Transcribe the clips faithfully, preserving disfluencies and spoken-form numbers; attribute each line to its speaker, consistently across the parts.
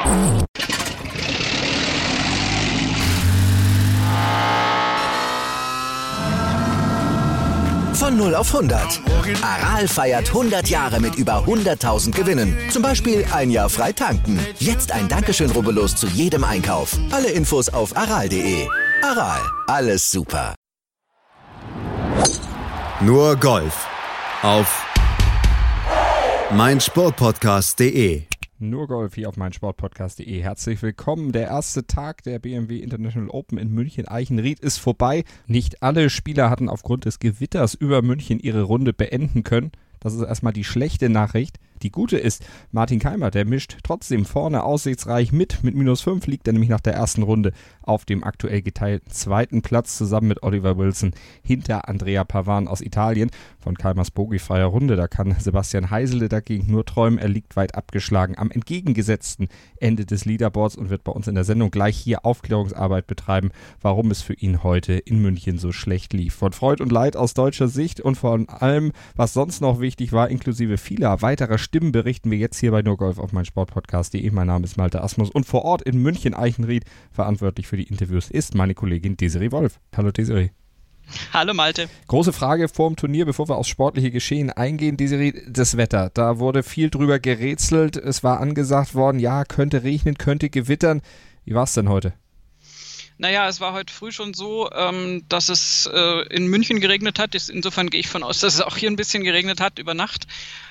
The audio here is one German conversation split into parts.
Speaker 1: Von null auf hundert. Aral feiert hundert Jahre mit über hunderttausend Gewinnen. Zum Beispiel ein Jahr frei tanken. Jetzt ein Dankeschön, rubbellos zu jedem Einkauf. Alle Infos auf aral punkt de. Aral, alles super.
Speaker 2: Nur Golf auf meinsportpodcast punkt de.
Speaker 3: Nur Golf hier auf meinsportpodcast punkt de. Herzlich willkommen. Der erste Tag der B M W International Open in München-Eichenried ist vorbei. Nicht alle Spieler hatten aufgrund des Gewitters über München ihre Runde beenden können. Das ist erstmal die schlechte Nachricht. Die gute ist, Martin Kaymer, der mischt trotzdem vorne aussichtsreich mit. Mit minus fünf liegt er nämlich nach der ersten Runde auf dem aktuell geteilten zweiten Platz zusammen mit Oliver Wilson hinter Andrea Pavan aus Italien. Von Kaymers bogiefreier Runde, da kann Sebastian Heisele dagegen nur träumen. Er liegt weit abgeschlagen am entgegengesetzten Ende des Leaderboards und wird bei uns in der Sendung gleich hier Aufklärungsarbeit betreiben, warum es für ihn heute in München so schlecht lief. Von Freud und Leid aus deutscher Sicht und von allem, was sonst noch wichtig war, inklusive vieler weiterer Stimmen, berichten wir jetzt hier bei Nur Golf auf meinsportpodcast punkt de. Mein Name ist Malte Asmus und vor Ort in München-Eichenried verantwortlich für die Interviews ist meine Kollegin Desiree Wolf. Hallo Desiree.
Speaker 4: Hallo Malte.
Speaker 3: Große Frage vor dem Turnier, bevor wir aufs sportliche Geschehen eingehen, Desiree, das Wetter. Da wurde viel drüber gerätselt, es war angesagt worden, ja, könnte regnen, könnte gewittern. Wie war es denn heute?
Speaker 4: Naja, es war heute früh schon so, ähm, dass es äh, in München geregnet hat. Insofern gehe ich von aus, dass es auch hier ein bisschen geregnet hat über Nacht.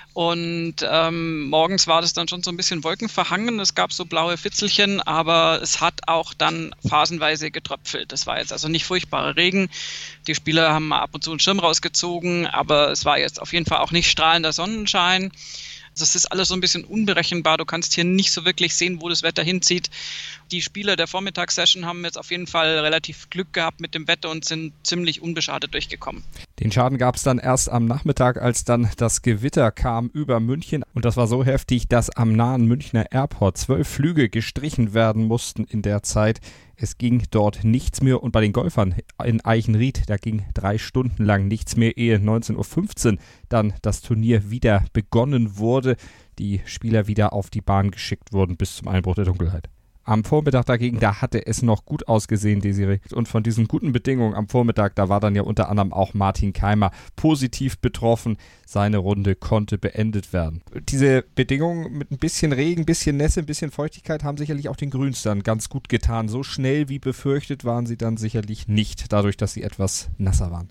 Speaker 4: Und ähm, morgens war das dann schon so ein bisschen wolkenverhangen. Es gab so blaue Fitzelchen, aber es hat auch dann phasenweise getröpfelt. Das war jetzt also nicht furchtbarer Regen. Die Spieler haben mal ab und zu einen Schirm rausgezogen, aber es war jetzt auf jeden Fall auch nicht strahlender Sonnenschein. Also es ist alles so ein bisschen unberechenbar. Du kannst hier nicht so wirklich sehen, wo das Wetter hinzieht. Die Spieler der Vormittagssession haben jetzt auf jeden Fall relativ Glück gehabt mit dem Wetter und sind ziemlich unbeschadet durchgekommen.
Speaker 3: Den Schaden gab es dann erst am Nachmittag, als dann das Gewitter kam über München. Und das war so heftig, dass am nahen Münchner Airport zwölf Flüge gestrichen werden mussten in der Zeit. Es ging dort nichts mehr und bei den Golfern in Eichenried, da ging drei Stunden lang nichts mehr, ehe neunzehn Uhr fünfzehn dann das Turnier wieder begonnen wurde. Die Spieler wieder auf die Bahn geschickt wurden bis zum Einbruch der Dunkelheit. Am Vormittag dagegen, da hatte es noch gut ausgesehen, Desiree. Und von diesen guten Bedingungen am Vormittag, da war dann ja unter anderem auch Martin Kaymer positiv betroffen. Seine Runde konnte beendet werden. Diese Bedingungen mit ein bisschen Regen, ein bisschen Nässe, ein bisschen Feuchtigkeit haben sicherlich auch den Grüns dann ganz gut getan. So schnell wie befürchtet waren sie dann sicherlich nicht, dadurch, dass sie etwas nasser waren.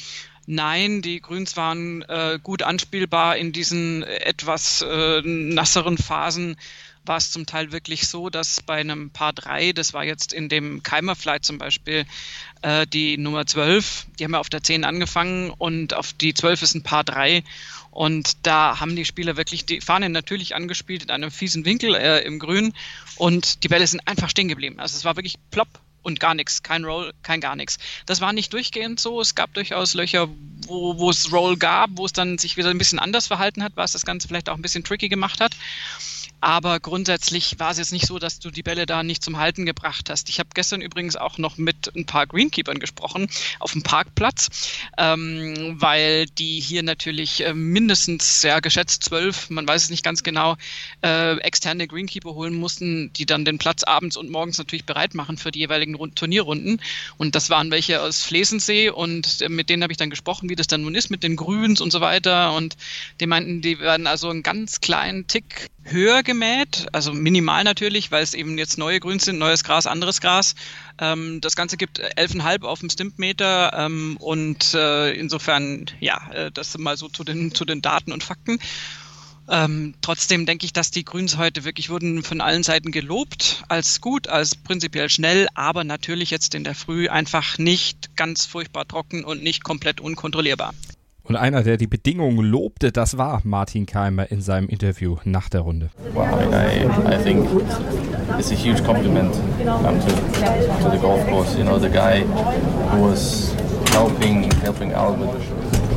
Speaker 4: Nein, die Grüns waren äh, gut anspielbar in diesen etwas äh, nasseren Phasen. War es zum Teil wirklich so, dass bei einem Par drei, das war jetzt in dem Kaymer Flight zum Beispiel, äh, die Nummer zwölf, die haben ja auf der zehn angefangen und auf die zwölf ist ein Par drei und da haben die Spieler wirklich die Fahne natürlich angespielt in einem fiesen Winkel äh, im Grün und die Bälle sind einfach stehen geblieben. Also es war wirklich plopp und gar nichts, kein Roll, kein gar nichts. Das war nicht durchgehend so, es gab durchaus Löcher, wo, wo es Roll gab, wo es dann sich wieder ein bisschen anders verhalten hat, was das Ganze vielleicht auch ein bisschen tricky gemacht hat. Aber grundsätzlich war es jetzt nicht so, dass du die Bälle da nicht zum Halten gebracht hast. Ich habe gestern übrigens auch noch mit ein paar Greenkeepern gesprochen auf dem Parkplatz, ähm, weil die hier natürlich äh, mindestens, ja geschätzt zwölf, man weiß es nicht ganz genau, äh, externe Greenkeeper holen mussten, die dann den Platz abends und morgens natürlich bereit machen für die jeweiligen Rund- Turnierrunden. Und das waren welche aus Flesensee und äh, mit denen habe ich dann gesprochen, wie das dann nun ist mit den Grüns und so weiter. Und die meinten, die werden also einen ganz kleinen Tick höher gemäht, also minimal natürlich, weil es eben jetzt neue Grüns sind, neues Gras, anderes Gras. Ähm, das Ganze gibt elf Komma fünf auf dem Stimpmeter ähm, und äh, insofern, ja, äh, das mal so zu den, zu den Daten und Fakten. Ähm, trotzdem denke ich, dass die Grüns heute wirklich wurden von allen Seiten gelobt, als gut, als prinzipiell schnell, aber natürlich jetzt in der Früh einfach nicht ganz furchtbar trocken und nicht komplett unkontrollierbar.
Speaker 3: Und einer, der die Bedingungen lobte, das war Martin Kaymer in seinem Interview nach der Runde.
Speaker 5: Well, I, I, I think it's a huge compliment um, to, to the golf course. You know, the guy who was helping helping out with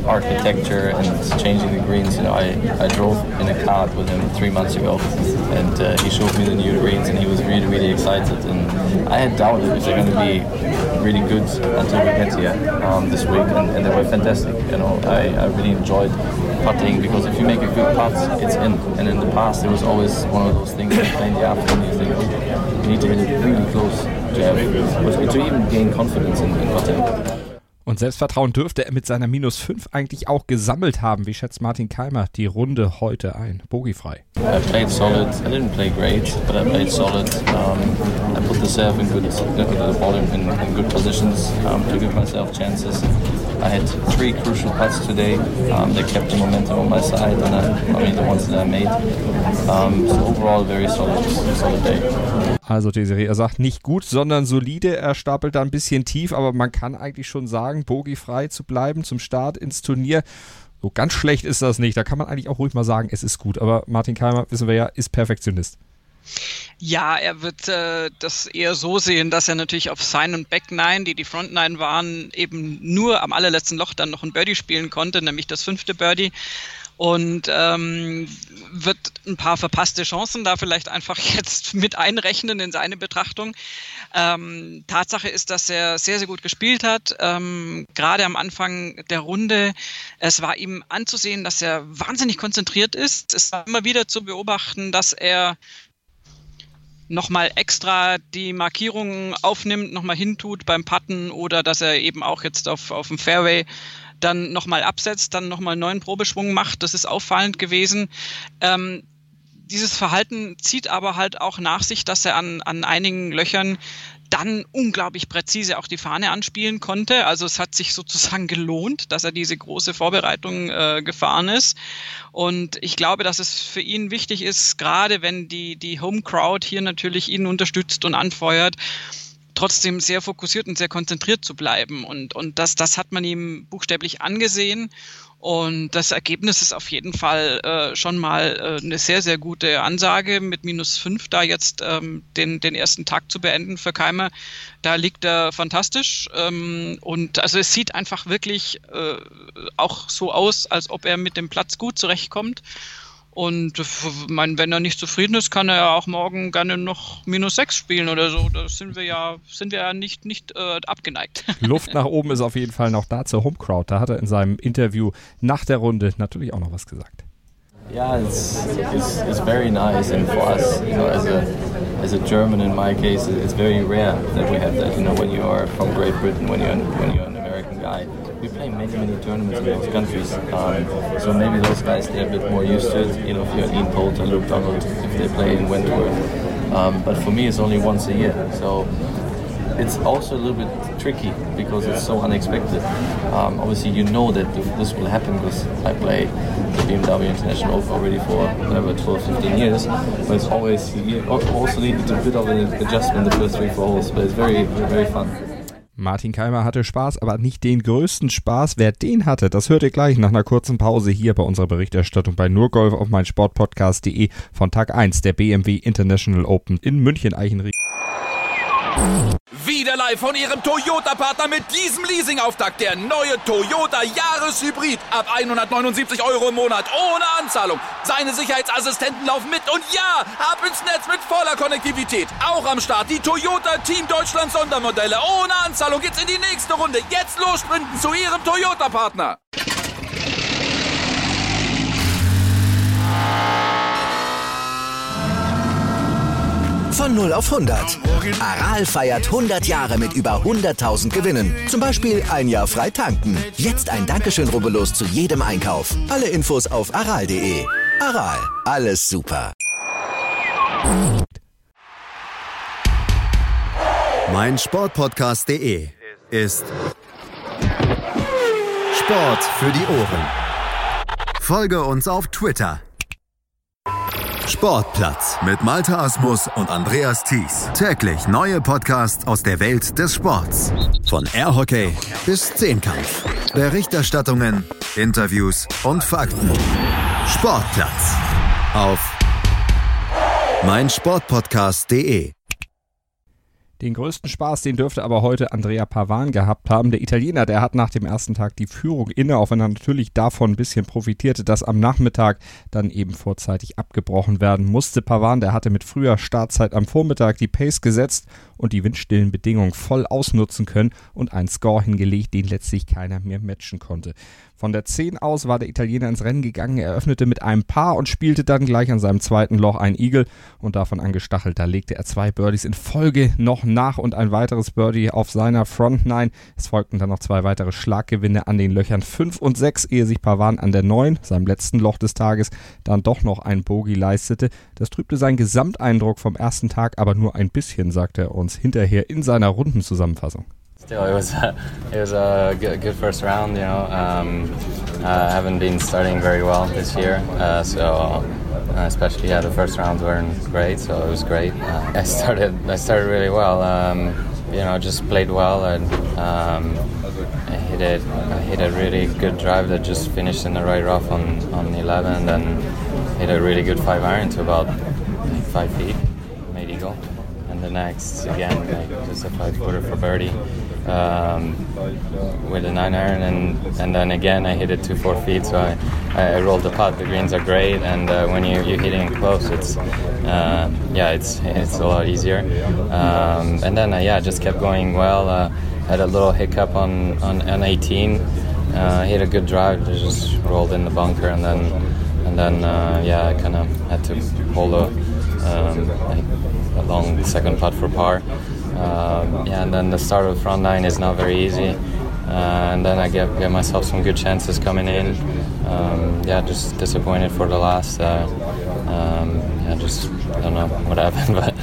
Speaker 5: architecture and changing the greens. You know, I, I drove in a car with him three months ago, and uh, he showed me the new greens, and he was really, really excited. And I had doubted if they're going to be really good until we get here um, this week, and, and they were fantastic. You know, I, I really enjoyed putting, because if you make a good putt, it's in. And in the past, there was always one of those things you play in the afternoon, you think, oh, you need to hit it really close to have, to even gain confidence in, in putting.
Speaker 3: Und Selbstvertrauen dürfte er mit seiner minus fünf eigentlich auch gesammelt haben. Wie schätzt Martin Kaymer die Runde heute ein? Bogiefrei.
Speaker 5: I played solid. I didn't play great, but I played solid. Um, I put the serve in good, the ball in, in good positions um, to give myself chances. I had three crucial putts today. Um, they kept the momentum on my side, and I, I mean the ones that I made. Um, so overall, very solid, solid day.
Speaker 3: Also Desiree, er sagt nicht gut, sondern solide. Er stapelt da ein bisschen tief, aber man kann eigentlich schon sagen, bogiefrei zu bleiben zum Start ins Turnier. So ganz schlecht ist das nicht. Da kann man eigentlich auch ruhig mal sagen, es ist gut. Aber Martin Kaymer, wissen wir ja, ist Perfektionist.
Speaker 4: Ja, er wird äh, das eher so sehen, dass er natürlich auf Sign und Back Nine, die die Front Nine waren, eben nur am allerletzten Loch dann noch ein Birdie spielen konnte, nämlich das fünfte Birdie. Und ähm, wird ein paar verpasste Chancen da vielleicht einfach jetzt mit einrechnen in seine Betrachtung. Ähm, Tatsache ist, dass er sehr, sehr gut gespielt hat. Ähm, gerade am Anfang der Runde. Es war ihm anzusehen, dass er wahnsinnig konzentriert ist. Es war immer wieder zu beobachten, dass er nochmal extra die Markierungen aufnimmt, nochmal hintut beim Putten, oder dass er eben auch jetzt auf, auf dem Fairway dann nochmal absetzt, dann nochmal einen neuen Probeschwung macht. Das ist auffallend gewesen. Ähm, dieses Verhalten zieht aber halt auch nach sich, dass er an, an einigen Löchern dann unglaublich präzise auch die Fahne anspielen konnte. Also es hat sich sozusagen gelohnt, dass er diese große Vorbereitung äh, gefahren ist. Und ich glaube, dass es für ihn wichtig ist, gerade wenn die, die Home Crowd hier natürlich ihn unterstützt und anfeuert, trotzdem sehr fokussiert und sehr konzentriert zu bleiben. Und, und das, das hat man ihm buchstäblich angesehen. Und das Ergebnis ist auf jeden Fall äh, schon mal äh, eine sehr, sehr gute Ansage, mit minus fünf da jetzt ähm, den, den ersten Tag zu beenden für Kaymer. Da liegt er fantastisch. Ähm, und also es sieht einfach wirklich äh, auch so aus, als ob er mit dem Platz gut zurechtkommt. Und ich meine, wenn er nicht zufrieden ist, kann er ja auch morgen gerne noch minus sechs spielen oder so. Da sind wir ja, sind wir ja nicht, nicht äh, abgeneigt.
Speaker 3: Luft nach oben ist auf jeden Fall noch da zur Home Crowd. Da hat er in seinem Interview nach der Runde natürlich auch noch was gesagt.
Speaker 5: Yeah, it's, it's, it's very nice, and for us, you know, as a as a German in my case, it's very rare that we have that. You know, when you are from Great Britain, when you're when you're an American guy, we play many many tournaments in those countries. Um, so maybe those guys they're a bit more used to it. You know, if you're Ian Poulter, Luke Donald, if they play in Wentworth. Um, but for me, it's only once a year. So it's also a little bit tricky because it's so unexpected. Um, obviously, you know that this will happen because I play the B M W International Open already for whatever twelve, fifteen years. But it's always, you also need a bit of an adjustment the first three, four holes. But it's very, very fun.
Speaker 3: Martin Kaymer hatte Spaß, aber nicht den größten Spaß. Wer den hatte, das hört ihr gleich nach einer kurzen Pause hier bei unserer Berichterstattung bei nur Golf auf meinsportpodcast punkt de von Tag eins der B M W International Open in München-Eichenried.
Speaker 6: Wieder live von Ihrem Toyota-Partner mit diesem Leasing-Auftakt. Der neue Toyota Jahreshybrid. Ab hundertneunundsiebzig Euro im Monat. Ohne Anzahlung. Seine Sicherheitsassistenten laufen mit. Und ja, ab ins Netz mit voller Konnektivität. Auch am Start die Toyota Team Deutschland Sondermodelle. Ohne Anzahlung geht's in die nächste Runde. Jetzt los sprinten zu Ihrem Toyota-Partner.
Speaker 1: Von null auf hundert. Aral feiert hundert Jahre mit über hunderttausend Gewinnen. Zum Beispiel ein Jahr frei tanken. Jetzt ein Dankeschön, rubbellos zu jedem Einkauf. Alle Infos auf aral punkt de. Aral, alles super.
Speaker 2: meinsportpodcast punkt de ist Sport für die Ohren. Folge uns auf Twitter. Sportplatz mit Malte Asmus und Andreas Thies. Täglich neue Podcasts aus der Welt des Sports. Von Airhockey bis Zehnkampf. Berichterstattungen, Interviews und Fakten. Sportplatz auf meinsportpodcast punkt de.
Speaker 3: Den größten Spaß, den dürfte aber heute Andrea Pavan gehabt haben. Der Italiener, der hat nach dem ersten Tag die Führung inne, auch wenn er natürlich davon ein bisschen profitierte, dass am Nachmittag dann eben vorzeitig abgebrochen werden musste. Pavan, der hatte mit früher Startzeit am Vormittag die Pace gesetzt und die windstillen Bedingungen voll ausnutzen können und einen Score hingelegt, den letztlich keiner mehr matchen konnte. Von der zehn aus war der Italiener ins Rennen gegangen, er öffnete mit einem Paar und spielte dann gleich an seinem zweiten Loch ein Eagle und davon angestachelt, da legte er zwei Birdies in Folge noch nach und ein weiteres Birdie auf seiner Front Nine. Es folgten dann noch zwei weitere Schlaggewinne an den Löchern fünf und sechs, ehe sich Pavan an der neun, seinem letzten Loch des Tages, dann doch noch ein Bogey leistete. Das trübte seinen Gesamteindruck vom ersten Tag aber nur ein bisschen, sagte er uns hinterher in seiner Rundenzusammenfassung.
Speaker 5: Still, it was a, it was a good, good first round. You know, um, I haven't been starting very well this year, uh, so uh, especially yeah, the first rounds weren't great, so it was great. Uh, I started, I started really well. Um, you know, just played well, and um, I hit it, I hit a really good drive that just finished in the right rough on on the eleven, and then hit a really good five iron to about five feet, made eagle. And the next again, like just a five footer for birdie. Um, with a nine iron, and, and then again I hit it two four feet, so I, I rolled the putt. The greens are great, and uh, when you you're hitting close, it's uh, yeah, it's it's a lot easier. Um, and then uh, yeah, just kept going well. Uh, had a little hiccup on on, on eighteen. Uh, hit a good drive, just rolled in the bunker, and then and then uh, yeah, I kind of had to hold a um, like a long second putt for par. Um, yeah, and then the start of the front nine is not very easy, uh, and then I get, get myself some good chances coming in. Um, yeah, just disappointed for the last. Uh, um, yeah, just I don't know what happened, but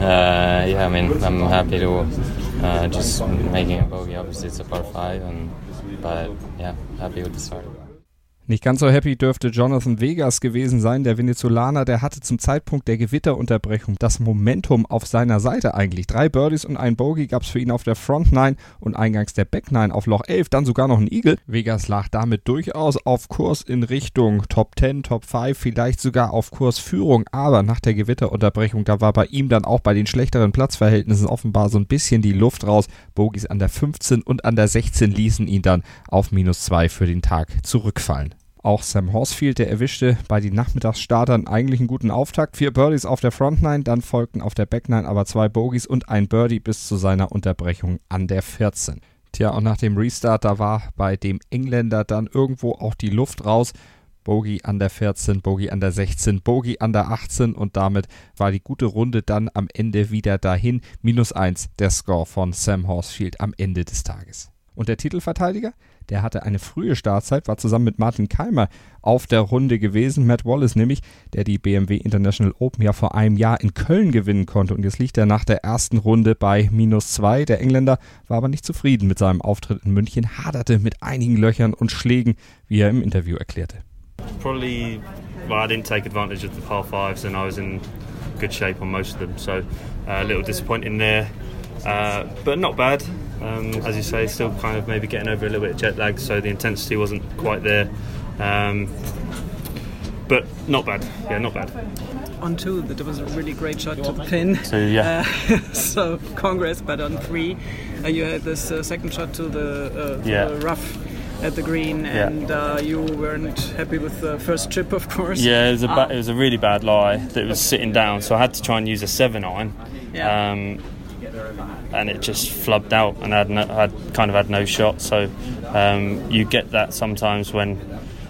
Speaker 5: uh, yeah, I mean I'm happy to uh, just making a bogey. Obviously, it's a par five, and but yeah, happy with the start.
Speaker 3: Nicht ganz so happy dürfte Jonathan Vegas gewesen sein, der Venezolaner, der hatte zum Zeitpunkt der Gewitterunterbrechung das Momentum auf seiner Seite eigentlich. Drei Birdies und ein Bogey gab es für ihn auf der Front Nine und eingangs der Back Nine auf Loch elf, dann sogar noch ein Eagle. Vegas lag damit durchaus auf Kurs in Richtung Top zehn, Top fünf, vielleicht sogar auf Kursführung, aber nach der Gewitterunterbrechung, da war bei ihm dann auch bei den schlechteren Platzverhältnissen offenbar so ein bisschen die Luft raus. Bogies an der fünfzehn und an der sechzehn ließen ihn dann auf minus zwei für den Tag zurückfallen. Auch Sam Horsfield, der erwischte bei den Nachmittagsstartern eigentlich einen guten Auftakt. Vier Birdies auf der Front Nine, dann folgten auf der Back Nine aber zwei Bogies und ein Birdie bis zu seiner Unterbrechung an der vierzehn. Tja, und nach dem Restart, da war bei dem Engländer dann irgendwo auch die Luft raus. Bogey an der vierzehn, Bogey an der sechzehn, Bogey an der achtzehn und damit war die gute Runde dann am Ende wieder dahin. minus eins der Score von Sam Horsfield am Ende des Tages. Und der Titelverteidiger? Der hatte eine frühe Startzeit, war zusammen mit Martin Keimer auf der Runde gewesen. Matt Wallace nämlich, der die B M W International Open ja vor einem Jahr in Köln gewinnen konnte. Und jetzt liegt er nach der ersten Runde bei minus zwei. Der Engländer war aber nicht zufrieden mit seinem Auftritt in München, haderte mit einigen Löchern und Schlägen, wie er im Interview erklärte.
Speaker 7: Probably, well, I didn't take advantage of the par fives and I was in good shape on most of them. So uh, a little disappointing there, uh, but not bad. Um, as you say, still kind of maybe getting over a little bit of jet lag, so the intensity wasn't quite there. Um, but not bad, yeah, not bad.
Speaker 8: On two, that was a really great shot to the pin.
Speaker 7: So yeah.
Speaker 8: Uh, so congrats, but on three, uh, you had this uh, second shot to the, uh, to
Speaker 7: yeah.
Speaker 8: the rough at the green, and yeah. uh, you weren't happy with the first chip, of course.
Speaker 7: Yeah, it was a ba-
Speaker 8: uh,
Speaker 7: it was a really bad lie that it was sitting down, so I had to try and use a seven iron.
Speaker 8: Yeah.
Speaker 7: Um, and it just flubbed out, and I had, no, I had kind of had no shot. So um, you get that sometimes when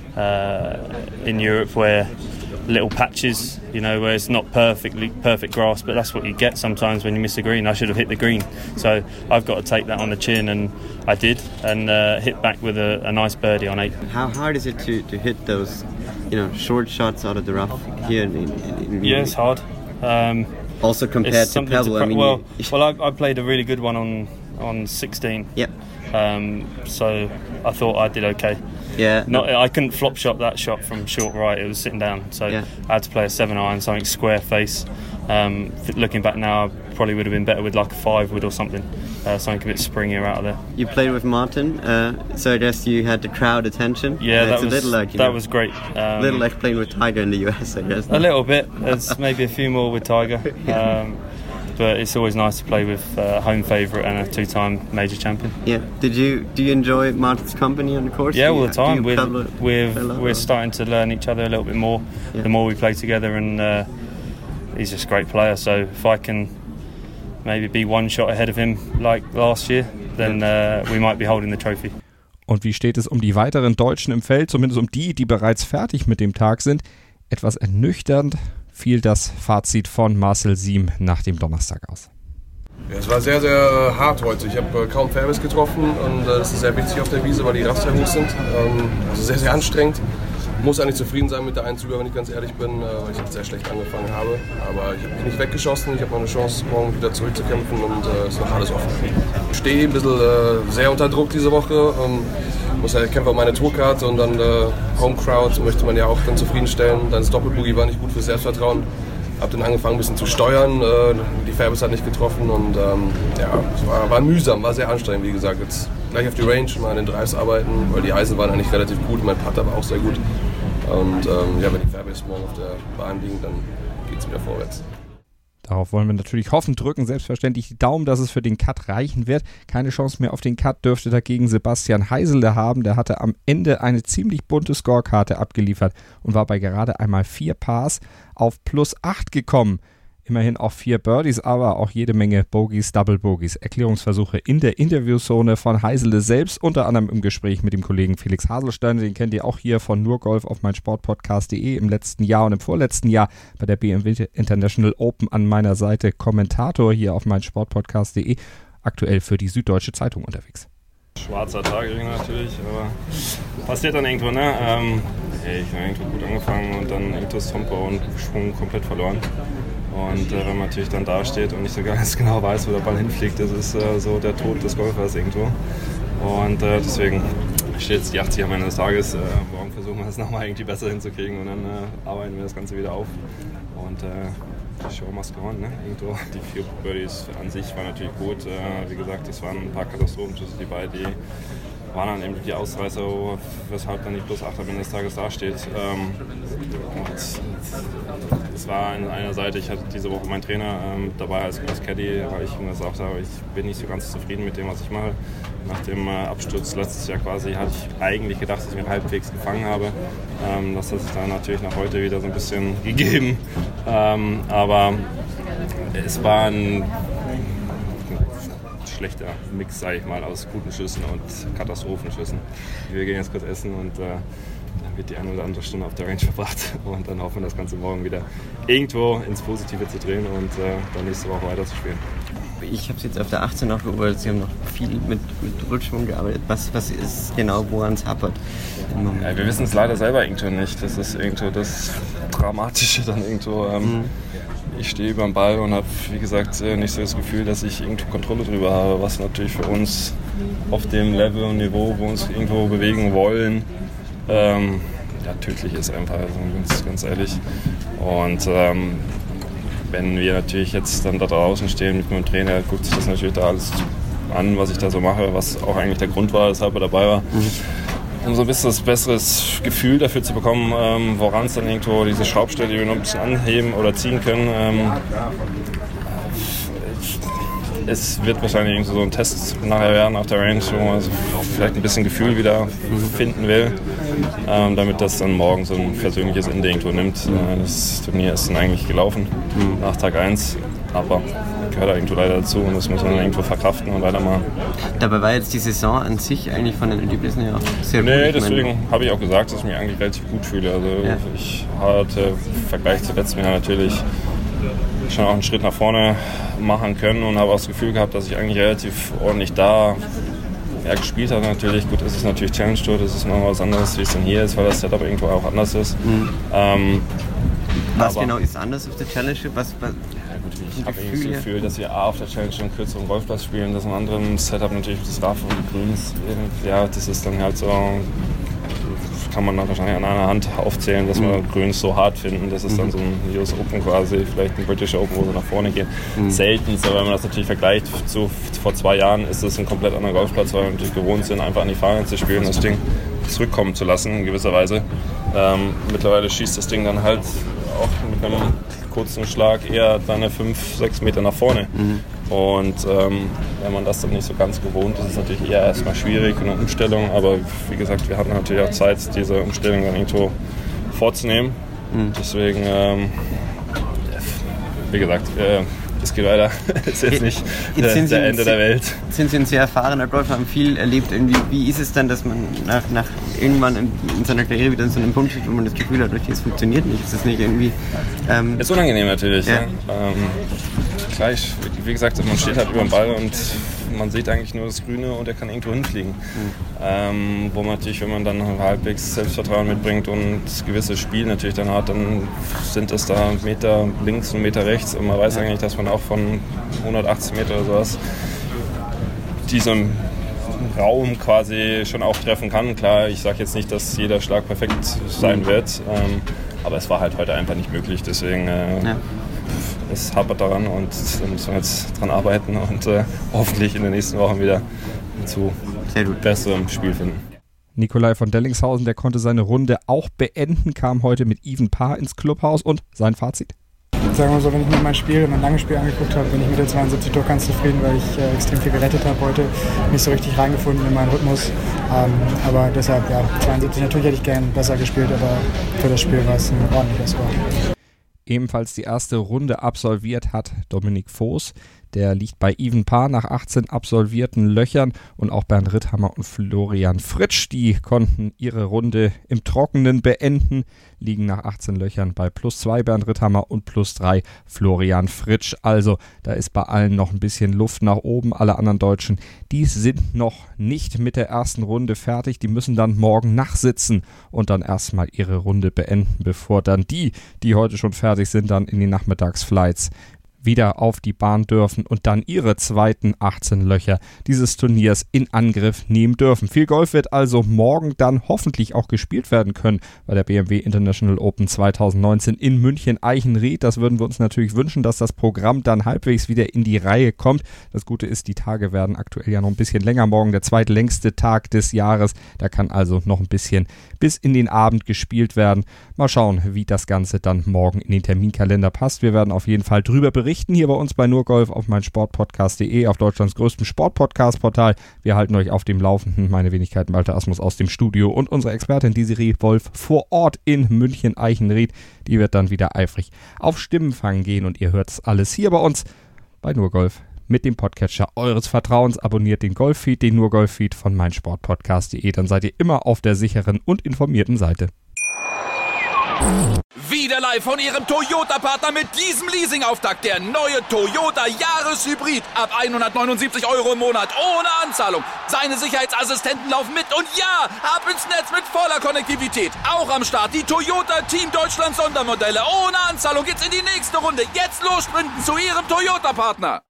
Speaker 7: uh, in Europe, where little patches, you know, where it's not perfectly perfect grass, but that's what you get sometimes when you miss a green. I should have hit the green, so I've got to take that on the chin, and I did, and uh, hit back with a, a nice birdie on eight.
Speaker 9: How hard is it to, to hit those, you know, short shots out of the rough here in, in, in
Speaker 7: Yeah, it's hard. Um,
Speaker 9: Also compared to Pebble,
Speaker 7: to pra-
Speaker 9: I mean,
Speaker 7: well,
Speaker 9: you...
Speaker 7: well, I, I played a really good one on on sixteen.
Speaker 9: Yep.
Speaker 7: Um, so I thought I did okay.
Speaker 9: Yeah.
Speaker 7: Not, I couldn't flop shot that shot from short right. It was sitting down, so
Speaker 9: yeah.
Speaker 7: I had to play a seven iron, something square face. Um, looking back now, I probably would have been better with like a five wood or something, uh, something a bit springier out of there.
Speaker 9: You played with Martin, uh, so I guess you had the crowd attention.
Speaker 7: Yeah,
Speaker 9: uh,
Speaker 7: that
Speaker 9: it's
Speaker 7: was
Speaker 9: a little like, you
Speaker 7: that
Speaker 9: know,
Speaker 7: was great. Um,
Speaker 9: a little like playing with Tiger in the U S, I guess.
Speaker 7: A little bit. There's maybe a few more with Tiger. Um, but it's always nice to play with a home favourite and a two-time major champion.
Speaker 9: Yeah. Did you do you enjoy Martin's company on the course?
Speaker 7: Yeah, all the time. We're
Speaker 9: travel,
Speaker 7: we're
Speaker 9: travel
Speaker 7: we're starting to learn each other a little bit more. Yeah. The more we play together, and uh, he's just a great player. So if I can maybe be one shot ahead of him like last year, then uh, we might be holding the trophy.
Speaker 3: Und wie steht es um die weiteren Deutschen im Feld, zumindest um die, die bereits fertig mit dem Tag sind? Etwas ernüchternd fiel das Fazit von Marcel Siem nach dem Donnerstag aus.
Speaker 10: Ja, es war sehr, sehr hart heute. Ich habe äh, kaum Fairways getroffen und äh, das ist sehr wichtig auf der Wiese, weil die Raster sehr hoch sind. Ähm, also sehr, sehr anstrengend. Muss eigentlich zufrieden sein mit der Einzüge, wenn ich ganz ehrlich bin, äh, weil ich jetzt sehr schlecht angefangen habe. Aber ich habe mich nicht weggeschossen. Ich habe noch eine Chance, morgen wieder zurückzukämpfen und es äh, ist noch alles offen. Ich stehe ein bisschen äh, sehr unter Druck diese Woche. Ähm, muss ja kämpfen auf meine Tourkarte und dann äh, Home Crowd möchte man ja auch dann zufriedenstellen. Dann das Doppelboogie war nicht gut fürs Selbstvertrauen. Hab dann angefangen ein bisschen zu steuern, äh, die Fairways hat nicht getroffen und ähm, ja, es war, war mühsam, war sehr anstrengend, wie gesagt. Jetzt gleich auf die Range, mal an den Drives arbeiten, weil die Eisen waren eigentlich relativ gut, mein Putter war auch sehr gut. Und ähm, ja, wenn die Fairways morgen auf der Bahn liegen, dann geht's wieder vorwärts.
Speaker 3: Darauf wollen wir natürlich hoffen, drücken selbstverständlich die Daumen, dass es für den Cut reichen wird. Keine Chance mehr auf den Cut dürfte dagegen Sebastian Heisele haben. Der hatte am Ende eine ziemlich bunte Scorekarte abgeliefert und war bei gerade einmal vier Pars auf plus acht gekommen. Immerhin auch vier Birdies, aber auch jede Menge Bogies, Double Bogies. Erklärungsversuche in der Interviewzone von Heisele selbst, unter anderem im Gespräch mit dem Kollegen Felix Haselstein. Den kennt ihr auch hier von nur Golf auf meinsportpodcast punkt de im letzten Jahr und im vorletzten Jahr bei der B M W International Open an meiner Seite. Kommentator hier auf meinsportpodcast punkt de, aktuell für die Süddeutsche Zeitung unterwegs.
Speaker 11: Schwarzer Tag natürlich, aber passiert dann irgendwo, ne? Ähm, hey, ich habe irgendwo gut angefangen und dann irgendwo das Tempo und Schwung komplett verloren. Und äh, wenn man natürlich dann da steht und nicht so ganz genau weiß, wo der Ball hinfliegt, das ist äh, so der Tod des Golfers irgendwo. Und äh, deswegen steht jetzt die achtzig am Ende des Tages. Äh, morgen versuchen wir es nochmal irgendwie besser hinzukriegen und dann äh, arbeiten wir das Ganze wieder auf. Und äh, die Show must go on, ne? Irgendwo. Die vier Birdies an sich waren natürlich gut. Äh, wie gesagt, es waren ein paar Katastrophenschüsse, die beiden, die waren dann eben die Ausreißer, weshalb dann die plus acht am Ende des Tages dasteht. Ähm, es war an einer Seite, ich hatte diese Woche meinen Trainer ähm, dabei als, als Caddy, weil ich ihm gesagt habe, ich bin nicht so ganz zufrieden mit dem, was ich mache. Nach dem äh, Absturz letztes Jahr quasi hatte ich eigentlich gedacht, dass ich mich halbwegs gefangen habe. Ähm, das hat sich dann natürlich nach heute wieder so ein bisschen gegeben. Ähm, aber es war ein schlechter Mix, sage ich mal, aus guten Schüssen und Katastrophenschüssen. Wir gehen jetzt kurz essen und äh, dann wird die eine oder andere Stunde auf der Range verbracht und dann hoffen wir, das Ganze morgen wieder irgendwo ins Positive zu drehen und äh, dann nächste Woche weiter zu spielen.
Speaker 9: Ich habe es jetzt auf der achtzehn auch beobachtet, Sie haben noch viel mit, mit Rutschschwung gearbeitet. Was, was ist genau, woran es hapert?
Speaker 11: Ja, wir wissen es leider selber irgendwo nicht. Das ist irgendwo das Dramatische dann irgendwo. Ähm, mhm. Ich stehe über dem Ball und habe, wie gesagt, nicht so das Gefühl, dass ich irgendwo Kontrolle drüber habe, was natürlich für uns auf dem Level und Niveau, wo wir uns irgendwo bewegen wollen, ähm, ja, tödlich ist einfach, also ganz, ganz ehrlich. Und ähm, wenn wir natürlich jetzt dann da draußen stehen mit meinem Trainer, guckt sich das natürlich da alles an, was ich da so mache, was auch eigentlich der Grund war, weshalb er dabei war. Mhm. Um so ein bisschen das besseres Gefühl dafür zu bekommen, ähm, woran es dann irgendwo diese Schraubstelle, die wir noch ein bisschen anheben oder ziehen können. Ähm, es wird wahrscheinlich irgendwie so ein Test nachher werden auf der Range, wo man vielleicht ein bisschen Gefühl wieder finden will, ähm, damit das dann morgen so ein persönliches Ende irgendwo nimmt. Äh, das Turnier ist dann eigentlich gelaufen mhm. nach Tag eins, aber gehört irgendwo leider dazu und das muss man dann irgendwo verkraften und weitermachen.
Speaker 9: Dabei war jetzt die Saison an sich eigentlich von den Ergebnissen ja sehr gut.
Speaker 11: Nee, deswegen habe ich auch gesagt, dass ich mich eigentlich relativ gut fühle. Also ja. Ich hatte im Vergleich zu letztem Jahr natürlich schon auch einen Schritt nach vorne machen können und habe auch das Gefühl gehabt, dass ich eigentlich relativ ordentlich da ja, gespielt habe. Natürlich, gut, ist es natürlich Challenge Tour, das ist noch was anderes, wie es dann hier ist, weil das Setup irgendwo auch anders ist. Mhm. Ähm,
Speaker 9: was genau ist anders auf der Challenge Tour? Was, was
Speaker 11: Ich habe irgendwie das Gefühl, dass wir A auf der Challenge einen kürzeren Golfplatz spielen, dass ein anderes Setup natürlich das Rough und die Grüns, ja, das ist dann halt so, kann man dann wahrscheinlich an einer Hand aufzählen, dass wir mhm. Grüns so hart finden. Das ist mhm. dann so ein U S Open quasi, vielleicht ein British Open, wo sie nach vorne gehen. Mhm. Selten, aber wenn man das natürlich vergleicht zu vor zwei Jahren, ist das ein komplett anderer Golfplatz, weil wir natürlich gewohnt sind, einfach an die Fahne zu spielen, das Ding zurückkommen zu lassen in gewisser Weise. Ähm, mittlerweile schießt das Ding dann halt auch mit einem kurzen Schlag eher dann fünf, sechs Meter nach vorne. Mhm. Und ähm, wenn man das dann nicht so ganz gewohnt ist, ist es natürlich eher erstmal schwierig und eine Umstellung. Aber wie gesagt, wir hatten natürlich auch Zeit, diese Umstellung dann irgendwo vorzunehmen. Mhm. Deswegen, ähm, wie gesagt, äh, es geht weiter. Es ist jetzt nicht jetzt der, der Ende der Welt.
Speaker 9: Sind Sie ein sehr erfahrener Golfer, haben viel erlebt. Irgendwie, wie ist es dann, dass man nach, nach irgendwann in, in seiner Karriere wieder in so einem Punkt steht, wo man das Gefühl hat, es funktioniert nicht? Ist das nicht irgendwie... Ähm,
Speaker 11: ist unangenehm natürlich.
Speaker 9: Ja.
Speaker 11: Ja. Ähm, gleich, wie gesagt, man steht halt über dem Ball und man sieht eigentlich nur das Grüne und er kann irgendwo hinfliegen. Mhm. Ähm, wo man natürlich, wenn man dann halbwegs Selbstvertrauen mitbringt und das gewisse Spiel natürlich dann hat, dann sind es da Meter links und Meter rechts und man weiß ja. eigentlich, dass man auch von hundertachtzig Meter oder sowas diesem Raum quasi schon auch treffen kann. Klar, ich sage jetzt nicht, dass jeder Schlag perfekt sein wird, ähm, aber es war halt heute einfach nicht möglich, deswegen äh, ja. es hapert daran und da müssen wir jetzt dran arbeiten und äh, hoffentlich in den nächsten Wochen wieder zu besserem Spiel finden.
Speaker 3: Nikolai von Dellingshausen, der konnte seine Runde auch beenden, kam heute mit Even Paar ins Clubhaus und sein Fazit.
Speaker 12: Sagen wir so, wenn ich mir mein Spiel, mein langes Spiel angeguckt habe, bin ich mit der zweiundsiebzig doch ganz zufrieden, weil ich äh, extrem viel gerettet habe heute, nicht so richtig reingefunden in meinen Rhythmus. Ähm, aber deshalb, ja, zweiundsiebzig, natürlich hätte ich gern besser gespielt, aber für das Spiel war es ein ordentlicher Score.
Speaker 3: Ebenfalls die erste Runde absolviert hat Dominik Voß. Der liegt bei Even Paar nach achtzehn absolvierten Löchern und auch Bernd Ritthammer und Florian Fritsch, die konnten ihre Runde im Trockenen beenden, liegen nach achtzehn Löchern bei plus zwei Bernd Ritthammer und plus drei Florian Fritsch. Also da ist bei allen noch ein bisschen Luft nach oben. Alle anderen Deutschen, die sind noch nicht mit der ersten Runde fertig. Die müssen dann morgen nachsitzen und dann erstmal ihre Runde beenden, bevor dann die, die heute schon fertig sind, dann in die Nachmittagsflights wieder auf die Bahn dürfen und dann ihre zweiten achtzehn Löcher dieses Turniers in Angriff nehmen dürfen. Viel Golf wird also morgen dann hoffentlich auch gespielt werden können bei der B M W International Open zwanzig neunzehn in München-Eichenried. Das würden wir uns natürlich wünschen, dass das Programm dann halbwegs wieder in die Reihe kommt. Das Gute ist, die Tage werden aktuell ja noch ein bisschen länger. Morgen der zweitlängste Tag des Jahres. Da kann also noch ein bisschen bis in den Abend gespielt werden. Mal schauen, wie das Ganze dann morgen in den Terminkalender passt. Wir werden auf jeden Fall drüber berichten hier bei uns bei Nurgolf auf meinsportpodcast punkt de, auf Deutschlands größtem Sportpodcast-Portal. Wir halten euch auf dem Laufenden. Meine Wenigkeit Malte Asmus aus dem Studio und unsere Expertin Desiree Wolf vor Ort in München-Eichenried. Die wird dann wieder eifrig auf Stimmenfang gehen und ihr hört es alles hier bei uns bei Nurgolf mit dem Podcatcher eures Vertrauens. Abonniert den Golffeed, den Nurgolf-Feed von meinsportpodcast punkt de. Dann seid ihr immer auf der sicheren und informierten Seite.
Speaker 6: Wieder live von Ihrem Toyota-Partner mit diesem Leasing-Auftakt. Der neue Toyota Jahreshybrid. Ab hundertneunundsiebzig Euro im Monat. Ohne Anzahlung. Seine Sicherheitsassistenten laufen mit. Und ja, ab ins Netz mit voller Konnektivität. Auch am Start die Toyota Team Deutschland Sondermodelle. Ohne Anzahlung geht's in die nächste Runde. Jetzt los sprinten zu Ihrem Toyota-Partner.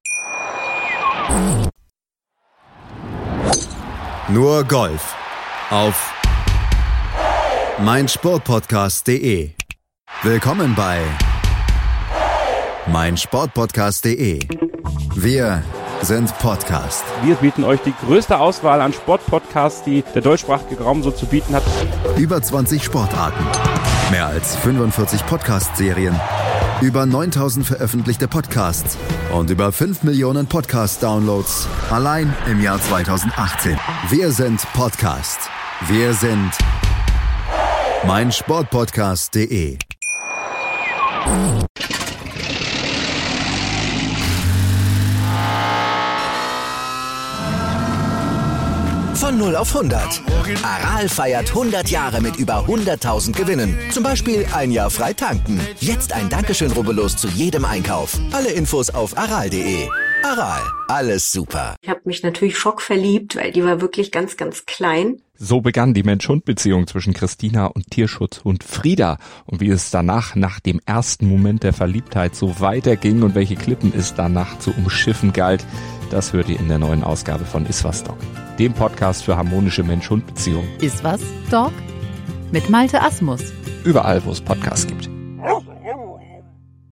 Speaker 2: Nur Golf auf meinsportpodcast punkt de. Willkommen bei meinsportpodcast punkt de. Wir sind Podcast.
Speaker 13: Wir bieten euch die größte Auswahl an Sportpodcasts, die der deutschsprachige Raum so zu bieten hat.
Speaker 2: Über zwanzig Sportarten, mehr als fünfundvierzig Podcast-Serien, über neuntausend veröffentlichte Podcasts und über fünf Millionen Podcast-Downloads allein im Jahr zweitausendachtzehn. Wir sind Podcast. Wir sind meinsportpodcast punkt de.
Speaker 1: Von null auf hundert. Aral feiert hundert Jahre mit über hunderttausend Gewinnen. Zum Beispiel ein Jahr frei tanken. Jetzt ein Dankeschön, rubbellos zu jedem Einkauf. Alle Infos auf aral punkt de. Aral, alles super.
Speaker 14: Ich habe mich natürlich schockverliebt, weil die war wirklich ganz, ganz klein.
Speaker 3: So begann die Mensch-Hund-Beziehung zwischen Christina und Tierschutzhund Frieda. Und wie es danach, nach dem ersten Moment der Verliebtheit, so weiterging und welche Klippen es danach zu umschiffen galt, das hört ihr in der neuen Ausgabe von Iswas Dog, dem Podcast für harmonische Mensch-Hund-Beziehungen.
Speaker 15: Iswas Dog mit Malte Asmus.
Speaker 3: Überall, wo es Podcasts gibt.